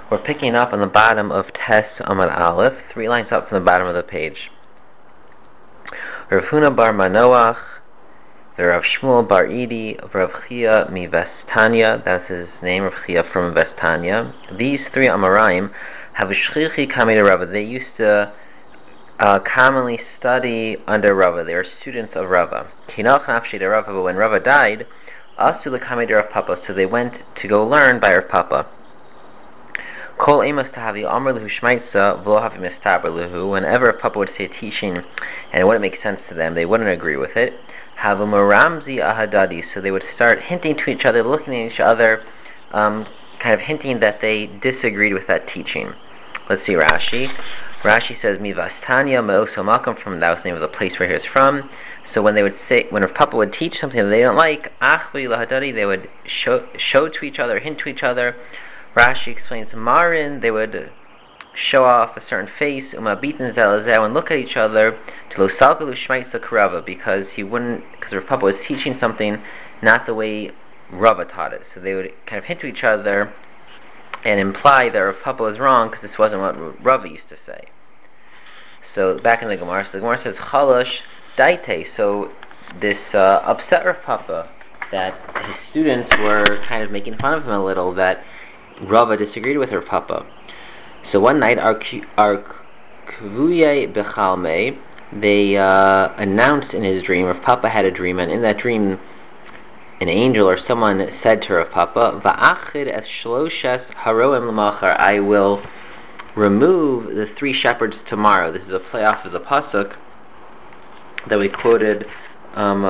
We're picking up on the bottom of Tes Amud Aleph, 3 lines up from the bottom of the page. Rav Huna bar Manoach, the Rav Shmuel bar Idi, Rav Chia mi Vestanya, that's his name, Rav Chia from Vestanya. These 3 Amoraim have a shchichi kamei Rava. They used to commonly study under Rava. They are students of Rava. Kinach nafshi de Rava, but when Rava died, asu lekamei de Rav Papa, so they went to go learn by Rav Papa. Kol emas tahavi amr lehu shmaitza v'lo havi mistaber lehu. Whenever Papa would say a teaching and it wouldn't make sense to them, they wouldn't agree with it. Havu maramzi ahadadi, so they would start hinting to each other, looking at each other, kind of hinting that they disagreed with that teaching. Let's see Rashi. Rashi says mivastanya me'oso makom, from that was the name of the place where he was from. So when they would say, when Papa would teach something that they don't like, achvi lahadadi, they would show to each other, hint to each other. Rashi explains Marin, they would show off a certain face, umabitin zelazeh, and look at each other, to losalgalu shmaitza karava, because Rav Papa was teaching something not the way Rava taught it. So they would kind of hint to each other and imply that Rav Papa was wrong because this wasn't what Rava used to say. So back in the Gemara, the Gemara says chalosh daite. So this upset Rav Papa that his students were kind of making fun of him a little, that Rava disagreed with Rav Papa. So one night, our Kvuye Bechalme, they announced in his dream, Rav Papa had a dream, and in that dream, an angel or someone said to Rav Papa, Va'achid es shloshes haroem l'machar, I will remove the 3 shepherds tomorrow. This is a play off of the pasuk that we quoted on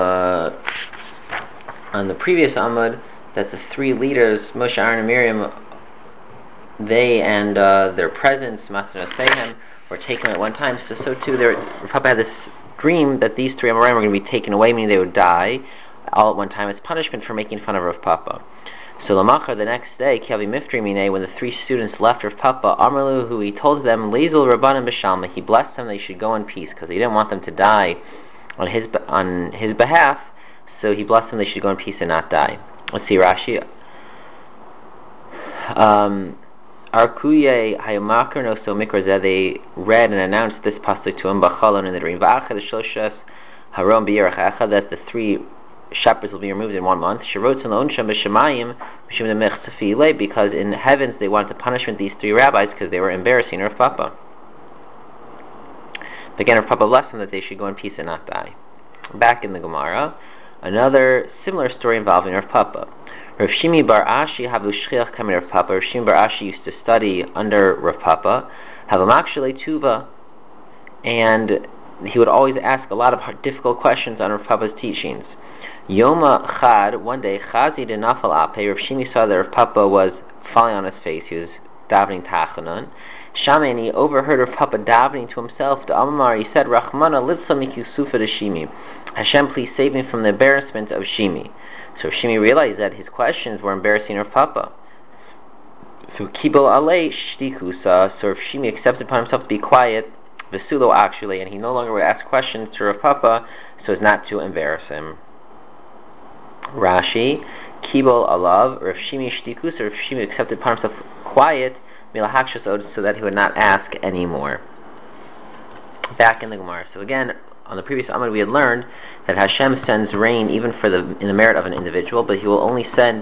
the previous Amud, that the 3 leaders, Moshe, Aaron, and Miriam, they and their presents, Matzanos Sehem, were taken at one time. So too, Rav Papa had this dream that these 3 Amoraim were going to be taken away, meaning they would die all at one time as punishment for making fun of Rav Papa. So Lamachar, the next day, Kiavi Miftri Mine, when the 3 students left Rav Papa, Amarlu, who he told them, Lezel Rabbanim B'Shalma, he blessed them they should go in peace, because he didn't want them to die on his behalf, so he blessed them they should go in peace and not die. Let's see Rashi. Arkuye Hayamakar no so Mikrazeh, they read and announced this pasuk to him, Bachalon, in the dream. Va'achad Shoshes Harom B'Yerach Echad, that the 3 shepherds will be removed in 1 month. Shirot and Lonsham B'Shemayim B'Shem Nemech Tefilei, because in heavens they wanted to punishment these 3 rabbis because they were embarrassing Rav Papa. But again, Rav Papa blessed them that they should go in peace and not die. Back in the Gemara, another similar story involving Rav Papa. Rav Shimi bar Ashi havu shchiach kamei Rav Papa. Rav Shimi bar Ashi used to study under Rav Papa, have a makshele tuva, and he would always ask a lot of difficult questions on Rav Papa's teachings. Yoma chad, one day, chazi de nafal ape, Rav Shimi saw that Rav Papa was falling on his face. He was davening tachanon. Shaman, he overheard Rav Papa davening to himself. The Amar, he said, Rachmana litza mikusufa de Shimi. Hashem, please save me from the embarrassment of Shimi. So Shimi realized that his questions were embarrassing Rav Papa. So Kibol Alei Shtikusa, so Shimi accepted upon himself to be quiet, Vesulo actually, and he no longer would ask questions to Rav Papa so as not to embarrass him. Rashi, Kibol Alav, Rav Shimi Shtikusa, Rav Shimi accepted upon himself quiet, Milahakshasod, so that he would not ask anymore. Back in the Gemara. So again, on the previous Amud we had learned that Hashem sends rain even in the merit of an individual, but He will only send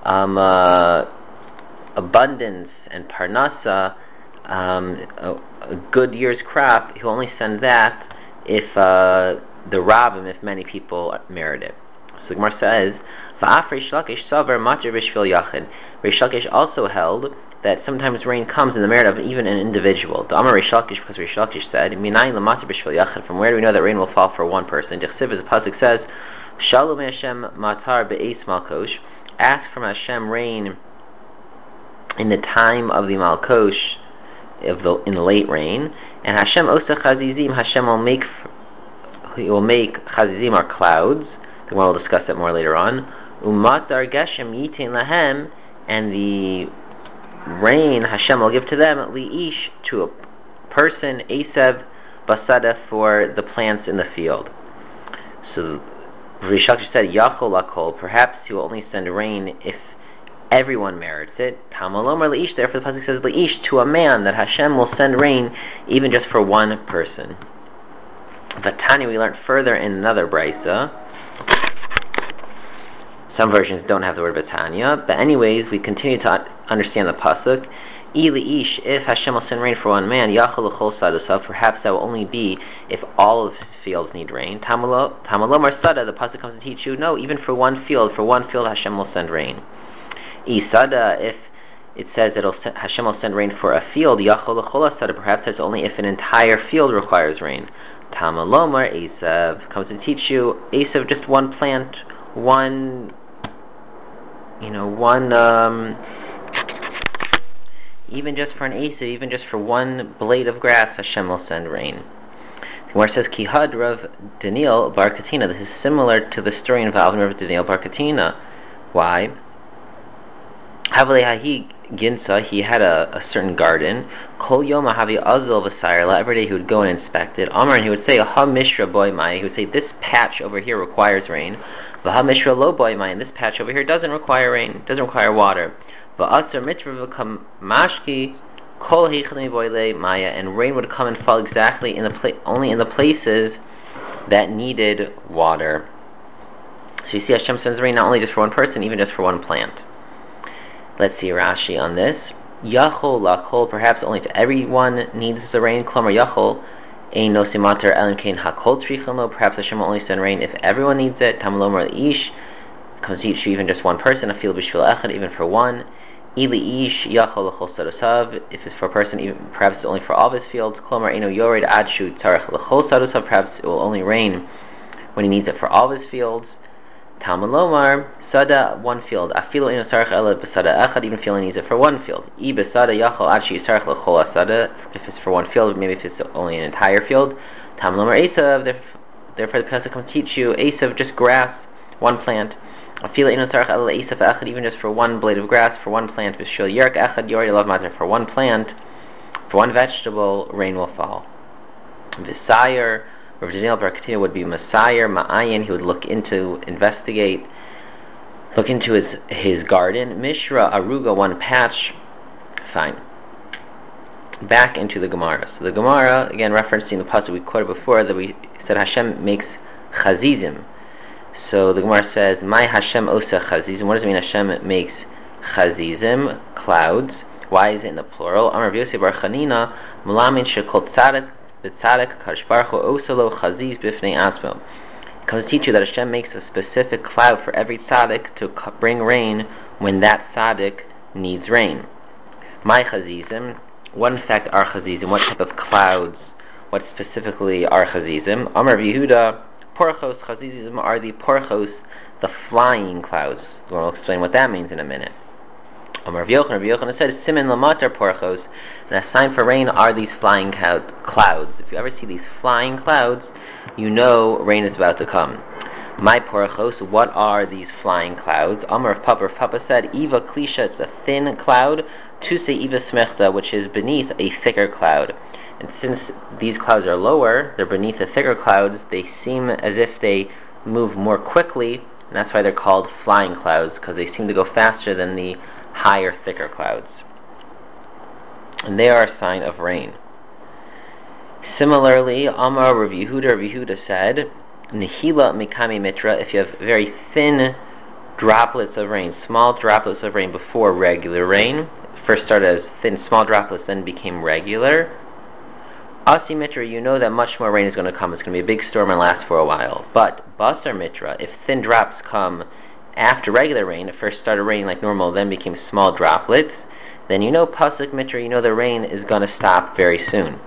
abundance and parnasa, a good year's crop. He will only send that if the rabbim, if many people merit it. So the Gemara says, "Va'af Reish Lakish savar matir b'shvil yachid." Reish Lakish also held that sometimes rain comes in the merit of even an individual. The Amar Reish Lakish, because Reish Lakish said, "Minayin lamatir b'shvil yachid." From where do we know that rain will fall for one person? Dichsiv, as the pasuk says, "Shalom Hashem matar be'eis malkosh." Ask from Hashem rain in the time of the malkosh, in the late rain. And Hashem osa chazizim. Hashem will make chazizim, are clouds. The one will discuss that more later on. Umatar geshem yitin lahem, and the rain Hashem will give to them, li'ish, to a person, esev basada, for the plants in the field. So Rish Lakish said, Yachol lakol, perhaps He will only send rain if everyone merits it. Tamalomar leish, therefore the pasuk says leish, to a man, that Hashem will send rain even just for one person. Vatani, we learned further in another brisa. Some versions don't have the word Vatanya, but anyways, we continue to understand the pasuk. Ish, if Hashem will send rain for one man, Yachol l'chol sadosav, perhaps that will only be if all of his fields need rain. Tamalomar sada, the pasuk comes to teach you, no, even for one field Hashem will send rain. Isada, if it says that Hashem will send rain for a field, Yachol l'chol sada, perhaps that's only if an entire field requires rain. Tamalomar Esav comes to teach you, Esav, just one plant, even just for an Esav, even just for one blade of grass, Hashem will send rain. Where it says Kihad Rav Daniel Bar Katina, this is similar to the story involving Rav Daniel Bar Katina. Why? Havle Hahi Ginsa, he had a certain garden. Kol Yoma Havi Azul V'Sayarla, every day he would go and inspect it. Amar, and he would say, Ha Mishra Boy Mai, he would say, this patch over here requires rain. V'ha Mishra Lo Boy Mai, and this patch over here doesn't require rain, doesn't require water. V'atzar Mitzvah V'kam Mashki, Kol Heichani Boyle Maya, and rain would come and fall exactly only in the places that needed water. So you see, Hashem sends rain not only just for one person, even just for one plant. Let's see Rashi on this. Yachol lakol, perhaps only to everyone needs the rain. Klomer yachol, ein nosimater elen kein hakol trichon. Perhaps Hashem will only send rain if everyone needs it. Tamalomer ish, comes to even just one person. A field b'shvil echad, even for one. Ili ish yachol lechol sadosav, if it's for a person, even perhaps it's only for all of his fields. Klomer eino yored ad shu tzarech lechol sadosav, perhaps it will only rain when he needs it for all of his fields. Tamalomar sada, one field. Afilo ino sarach ela b'sada echad, even feeling needs it for one field. I b'sada yachol ad shi sarach lechol asada, if it's for one field, maybe if it's only an entire field. Tamalomar esav, therefore the pasuk comes to teach you, esav, just grass, one plant. Afilo ino sarach ela esav echad, even just for one blade of grass, for one plant. B'shil yerk echad yori lav matter, for one plant, for one vegetable, rain will fall. V'sayer, Rav Daniel Bar Katina would be Messiah, Ma'ayin, he would look into his garden. Mishra, Aruga, one patch. Fine. Back into the Gemara. So the Gemara, again referencing the pasuk we quoted before, that we said Hashem makes chazizim. So the Gemara says, My Hashem osa chazizim. What does it mean Hashem makes chazizim, clouds? Why is it in the plural? Amar Yosef Bar Chanina, Mulamin shekol tzadik, the tzaddik Kadosh Baruch Hu osalo chaziz b'fnei atzmo. It comes to teach you that Hashem makes a specific cloud for every tzaddik to bring rain when that tzaddik needs rain. My chazizim, what in fact are chazizim? What type of clouds? What specifically are chazizim? Amar Yehuda, porchos chazizim are the porchos, the flying clouds. We'll explain what that means in a minute. Rav Yochanan said, Simin lamatar porchos, and a sign for rain are these flying clouds. If you ever see these flying clouds, you know rain is about to come. My porchos, what are these flying clouds? Amar of Papa said, Eva klisha, it's a thin cloud. Tuse Eva smechta, which is beneath a thicker cloud. And since these clouds are lower, they're beneath the thicker clouds, they seem as if they move more quickly, and that's why they're called flying clouds, because they seem to go faster than the higher, thicker clouds. And they are a sign of rain. Similarly, Amar Rav Yehuda said, Nehila mikami mitra, if you have very thin droplets of rain, small droplets of rain before regular rain, first started as thin, small droplets, then became regular. Asi mitra, you know that much more rain is going to come. It's going to be a big storm and last for a while. But basar mitra, if thin drops come after regular rain, it first started raining like normal, then became small droplets, then you know pasuk mitra, you know the rain is going to stop very soon.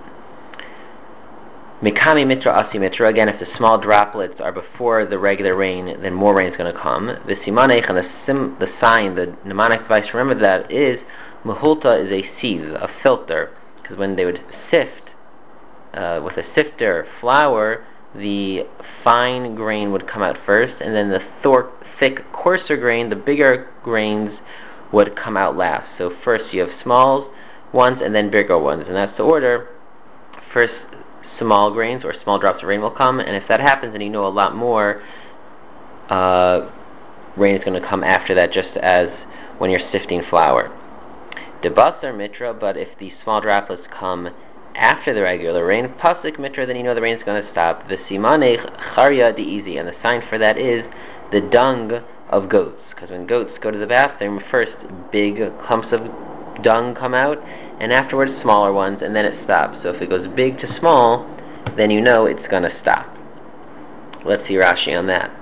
Mikami mitra, asi mitra, again, if the small droplets are before the regular rain, then more rain is going to come. The simanech, and the sign, the mnemonic device, remember that is, mahulta is a sieve, a filter, because when they would sift with a sifter flour, the fine grain would come out first, and then the thick, coarser grain, the bigger grains, would come out last. So first you have small ones and then bigger ones, and that's the order. First small grains or small drops of rain will come, and if that happens, then you know a lot more rain is going to come after that, just as when you're sifting flour. Debasar mitra, but if the small droplets come after the regular rain, pasuk mitra, then you know the rain is going to stop. V'simane charya di'izi, and the sign for that is the dung of goats, because when goats go to the bathroom, first big clumps of dung come out, and afterwards smaller ones, and then it stops. So if it goes big to small, then you know it's going to stop. Let's see Rashi on that.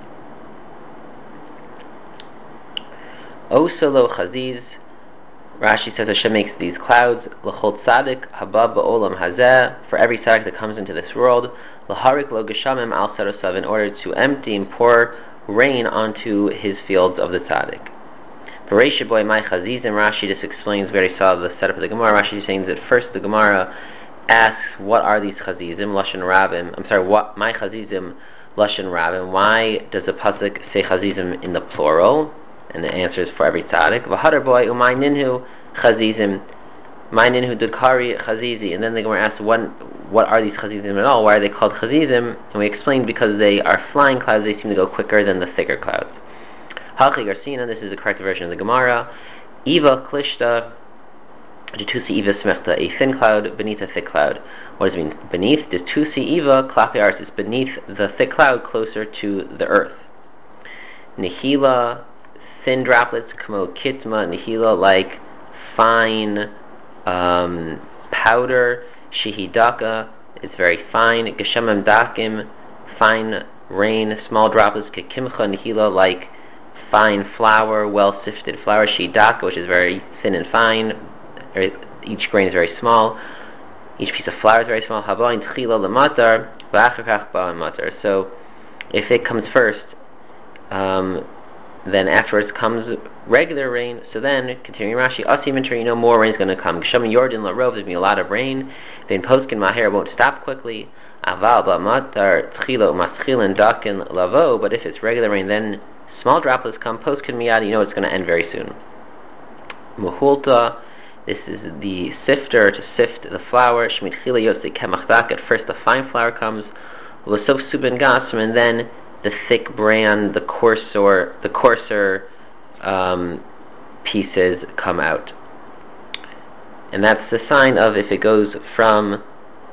Osolo chaziz, Rashi says Hashem makes these clouds, l'chol tzadik haba ba'olam hazeh, for every tzadik that comes into this world, l'harik lo geshamim al sarosav, in order to empty and pour rain onto his fields of the tzaddik. Bereisha boy my chazizim, Rashi just explains very solid the setup of the Gemara. Rashi is saying that first the Gemara asks, what are these chazizim, lashon rabim, what my chazizim, lashon rabim, why does the pasuk say chazizim in the plural? And the answer is for every tzaddik. V'hadar boy umay ninhu chazizim, my ninhu dudkari chazizi. And then the Gemara asks, what are these chazizim at all? Why are they called chazizim? And we explained because they are flying clouds, they seem to go quicker than the thicker clouds. Halchi Garsina, this is the correct version of the Gemara. Iva klishta, Detusi Iva smechta, a thin cloud beneath a thick cloud. What does it mean? Beneath, Detusi Iva klape ars, is beneath the thick cloud closer to the earth. Nihila, thin droplets, kamo kitma, nihila, like fine powder, shihidaka, it's very fine, geshamam dakim, fine rain, small droplets, kekimcha, nihila, like fine flour, well sifted flour, shihidaka, which is very thin and fine, each grain is very small, each piece of flour is very small, habain tchila lamatar, v'achakach ba'an matar. So if it comes first, then afterwards comes regular rain. So then, continuing Rashi, Asi Minter, you know more rain is going to come. Gesham Yordan Larov, there's going to be a lot of rain. Then Poskin Maher won't stop quickly. Aval Ba'matar Tchilo Maschilin Dakin Lavo, but if it's regular rain, then small droplets come. Poskin Miyad, you know it's going to end very soon. Muhulta, this is the sifter to sift the flour. Shmit Chila Yotze Kemachdak, at first the fine flour comes. L'sof Subin Gasm, and then the thick bran, the coarser pieces come out. And that's the sign of if it goes from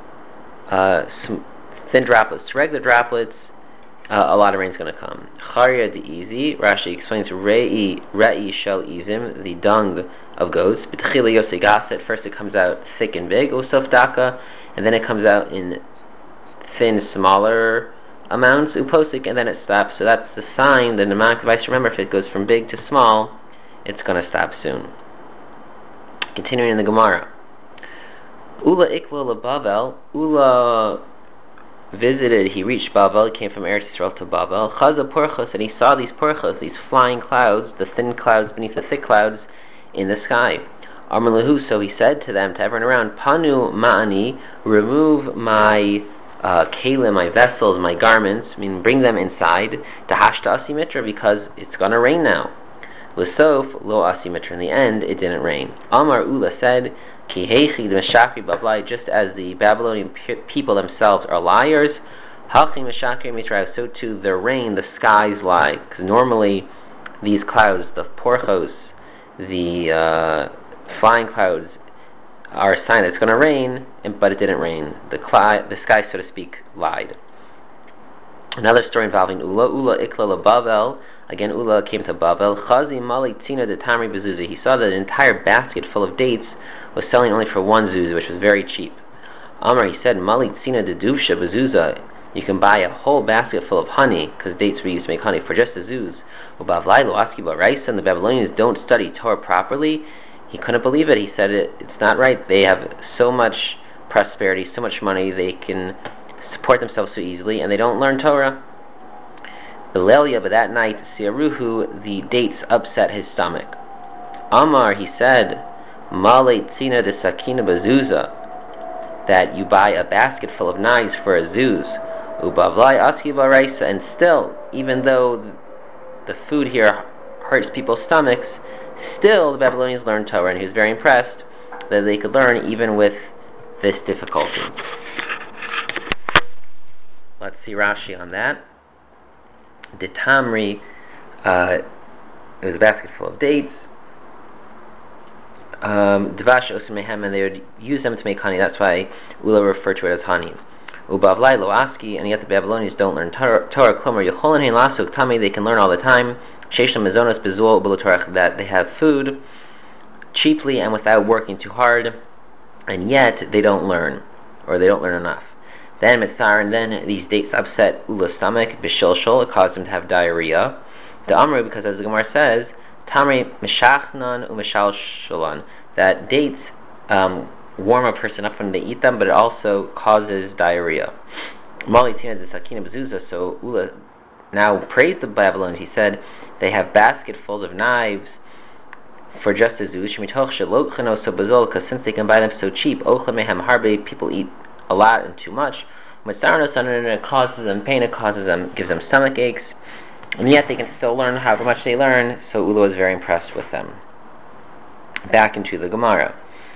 thin droplets to regular droplets, a lot of rain is going to come. Charya di'izi, Rashi explains re'i shel izim, the dung of goats. B'tchila yosei gaset, first it comes out thick and big, usof daka, and then it comes out in thin, smaller amounts, uposik, and then it stops. So that's the sign, the mnemonic device. Remember, if it goes from big to small, it's going to stop soon. Continuing in the Gemara. Ula ikla leBavel. Ula visited, he reached Bavel, he came from Eretz Yisrael to Bavel. Chaza porchos, and he saw these porchos, these flying clouds, the thin clouds beneath the thick clouds in the sky. Amar lahu, so he said to them, to everyone around, Panu ma'ani, remove my kalim, my vessels, my garments, bring them inside, to hashta asimitra, because it's going to rain now. L'sof lo asimitra, in the end, it didn't rain. Amar Ula said, Ki heichi meshakri bablai, just as the Babylonian people themselves are liars, hachi meshakri mitrav, so too the rain, the skies lie. Because normally these clouds, the porchos, the flying clouds, are a sign that it's going to rain, but it didn't rain. The sky, so to speak, lied. Another story involving Ula. Ula ikla leBavel. Again, Ula came to Bavel. Chazi mali tzina de tamri bezuza. He saw that an entire basket full of dates was selling only for one zuz, which was very cheap. Amar, he said, mali tzina de duvsha bezuza. You can buy a whole basket full of honey, because dates were used to make honey, for just a zuz. Ubavlai lo aski ba'raisa, and the Babylonians don't study Torah properly. He couldn't believe it. He said it's not right. They have so much prosperity, so much money, they can support themselves so easily, and they don't learn Torah. Belelia, but that night, Siaruhu, the dates upset his stomach. Amar, he said, Male tzina de sakina bazuza, that you buy a basket full of knives for a zuz. Ubavlai aski ba'raisa, and still, even though the food here hurts people's stomachs, still the Babylonians learned Torah, and he was very impressed that they could learn even with this difficulty. Let's see Rashi on that. The Tamri, it was a basket full of dates. Dvash osmehem, and they would use them to make honey. That's why Ula referred to it as honey. Ubavlai loaski, and yet the Babylonians don't learn Torah. Klomer yecholin hein lasuk tami, they can learn all the time. Sheishlam mezonos bezul b'lotorach, that they have food cheaply and without working too hard, and yet they don't learn, or they don't learn enough. Then mitzar, and then these dates upset Ula's stomach, b'shilshol, it caused him to have diarrhea. The Amru, because as the Gemara says, Tamri mishachnan u'mishalshalan, that dates warm a person up when they eat them, but it also causes diarrhea. Mali tina de sakina bezuza, so Ula now praised the Babylonians. He said they have basketfuls of knives for just as because since they can buy them so cheap, people eat a lot and too much. It causes them pain, gives them stomach aches, and yet they can still learn however much they learn. So Ula was very impressed with them. Back into the Gemara.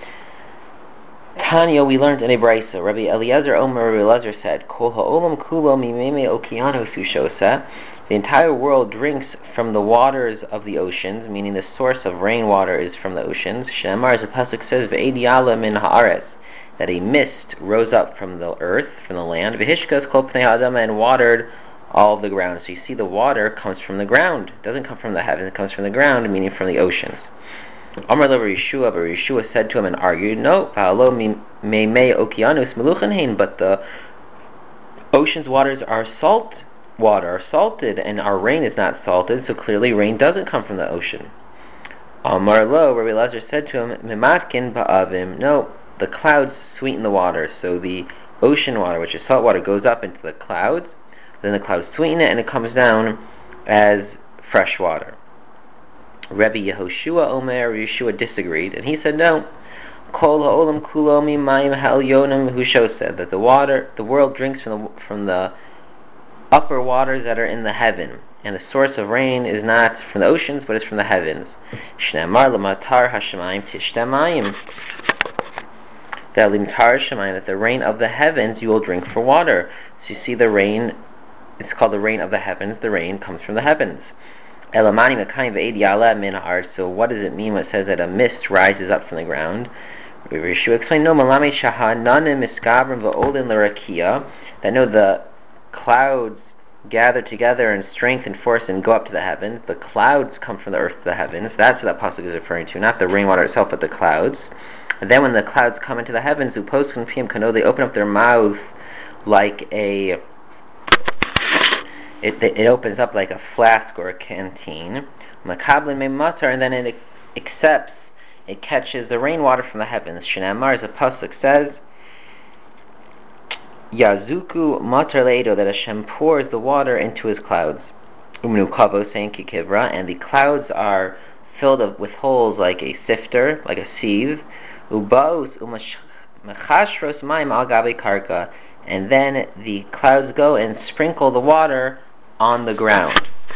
Tanya, we learned in a brisa. Rabbi Eliezer Omer Rabbi Eliezer said, "Kol ha'olam kulo mimeme okeanos ushosa." The entire world drinks from the waters of the oceans, meaning the source of rainwater is from the oceans. She'amar, as the pasuk says, "Ve'ediala min haaretz," that a mist rose up from the earth, from the land. V'hishkas kol pnei ha'adama, and watered all of the ground. So you see, the water comes from the ground. It doesn't come from the heavens. It comes from the ground, meaning from the oceans. Amar lo Yeshua, but Yeshua said to him and argued, "No, pa'alo meimei okeanus meluchan hein," but the ocean's waters are salt water, are salted, and our rain is not salted, so clearly rain doesn't come from the ocean. Amar lo, Rabbi Elazar said to him, "Mimatkin ba'avim," no, the clouds sweeten the water, so the ocean water, which is salt water, goes up into the clouds, then the clouds sweeten it, and it comes down as fresh water. Rabbi Yehoshua Omer, Yeshua disagreed, and he said no. Kol ha'olam kulo mimayim ha'elyonim, Husho said that the world drinks from the upper waters that are in the heaven, and the source of rain is not from the oceans, but it's from the heavens. Shneimar l'matar hashemayim tishtamayim, that limtar shemayim, that the rain of the heavens you will drink for water. So you see, the rain, it's called the rain of the heavens. The rain comes from the heavens. Elamani mekayim ve'ediala min ha'aretz. So what does it mean when it says that a mist rises up from the ground? Yeshua explained, no, malami shahananim miskabrim va'olin l'rakia, that no, the clouds gather together in strength and force and go up to the heavens. The clouds come from the earth to the heavens. That's what that pasuk is referring to, not the rainwater itself, but the clouds. And then when the clouds come into the heavens, upos piyam kano, they open up their mouth like it opens up like a flask or a canteen. Makablin mematar, and then it catches the rainwater from the heavens. Shenamar, as the pasuk says, Yazuku matar leido, that Hashem pours the water into his clouds. Umnu kavo saying kikivra, and the clouds are filled up with holes like a sifter, like a sieve. Ubaus umachashros maim al gabe karka, and then the clouds go and sprinkle the water on the ground.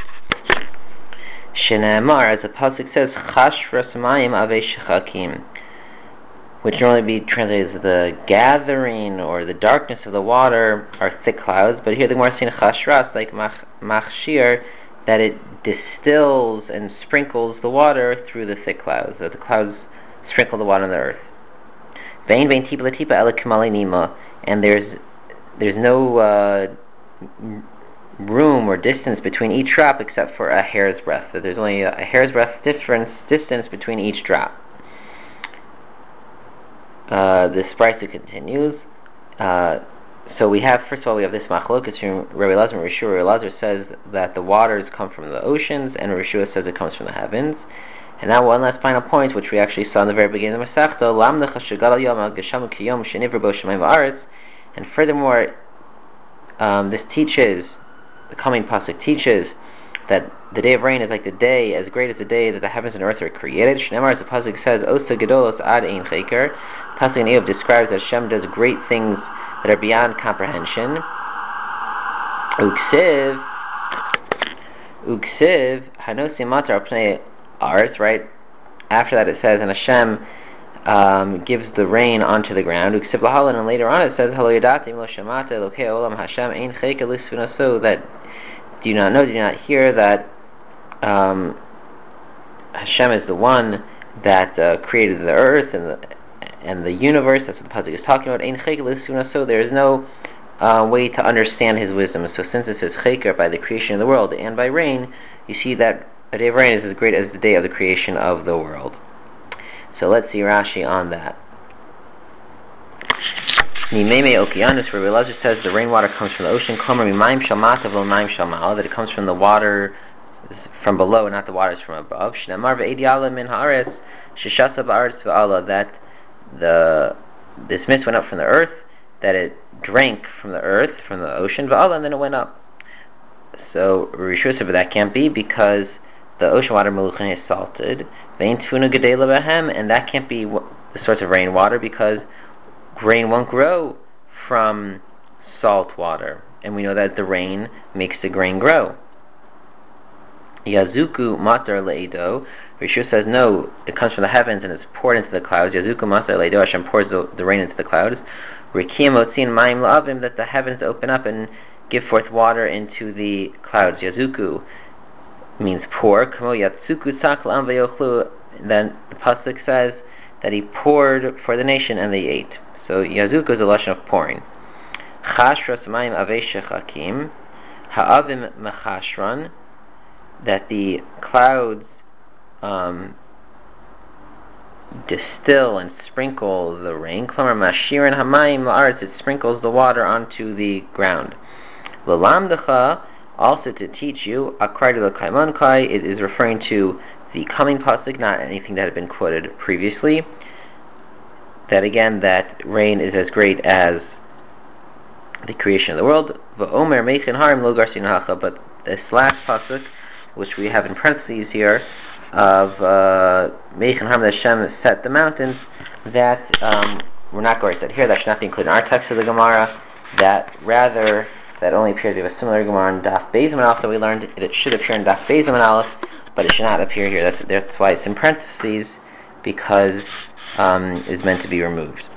Shenamar, as the pasuk says, chashros mayim ave shechakim, which normally be translated as the gathering or the darkness of the water are thick clouds, but here the Gemara is saying chashras, like machshir, that it distills and sprinkles the water through the thick clouds, that the clouds sprinkle the water on the earth. Vein vein tipa latipa ela kamale nima, and there's no room or distance between each drop except for a hair's breadth. So there's only a hair's breadth distance between each drop. This brisa continues. So we have, first of all, we have this machlokas from Rabbi Elazar and Rishua. Rabbi Elazar says that the waters come from the oceans, and Rishua says it comes from the heavens. And now one last final point, which we actually saw in the very beginning of the Masechta, Lamnecha shegal yom al geshamu kiyom shenivra bo shemayim va'aretz. And furthermore, this teaches, the coming pasuk teaches, that the day of rain is like the day, as great as the day that the heavens and earth are created. Shneimar, as the pasuk says, Osa gedolos ad ein cheker. Pasuk in Eov describes that Hashem does great things that are beyond comprehension. Uksiv hanosi matar pnei arts, right? After that it says, and Hashem gives the rain onto the ground. Uksiv lahalan, and later on it says, Halo yadatim lo shamata elokei olam Hashem ein cheker lisfunaso, that do you not know, do you not hear that Hashem is the one that created the earth and the universe. That's what the pasuk is talking about. Ein cheker l'suna, so there is no way to understand his wisdom. So since it says cheker by the creation of the world and by rain, you see that a day of rain is as great as the day of the creation of the world. So let's see Rashi on that. Mimeme Okeanos, where Rabbi Elazar says the rainwater comes from the ocean. Klomer mimayim shalmata v'mayim shalma'al, that it comes from the water from below, not the waters from above. Shnamar ve'ediala min haaretz sheshasa ba'aretz v'ala, that this mist went up from the earth, that it drank from the earth, from the ocean, v'ala, and then it went up. So Rishus, but that can't be because the ocean water meluchin is salted. Vein tfuna gedela behem, and that can't be the source of rainwater because grain won't grow from salt water, and we know that the rain makes the grain grow. Yazuku matar leido. Rishus says no, it comes from the heavens and it's poured into the clouds. Yazuku matar leido. Hashem pours the rain into the clouds. Rikim otzin mayim la'avim, that the heavens open up and give forth water into the clouds. Yazuku means pour. Kamo yatsuku tzak la'am ve'yochlu. Then the pasuk says that he poured for the nation and they ate. So Yazuku is a lashon of pouring. Chashras mayim avei shechakim ha'avim mechashran, that the clouds distill and sprinkle the rain. Klamar mashirin hamayim la'aretz, it sprinkles the water onto the ground. L'lamdecha, also to teach you, akraydu l'kaiman kai, it is referring to the coming pasuk, not anything that had been quoted previously. That again, that rain is as great as the creation of the world. V'omer meichin harim lo garsin hacha, but this last pasuk, which we have in parentheses here, of meichin harim, that Hashem set the mountains, that we're not going to set here. That should not be included in our text of the Gemara. That rather, that only appears. We have a similar Gemara in Daf Beis Amud Aleph that we learned. It should appear in Daf Beis Amud Aleph, but it should not appear here. That's why it's in parentheses, because is meant to be removed.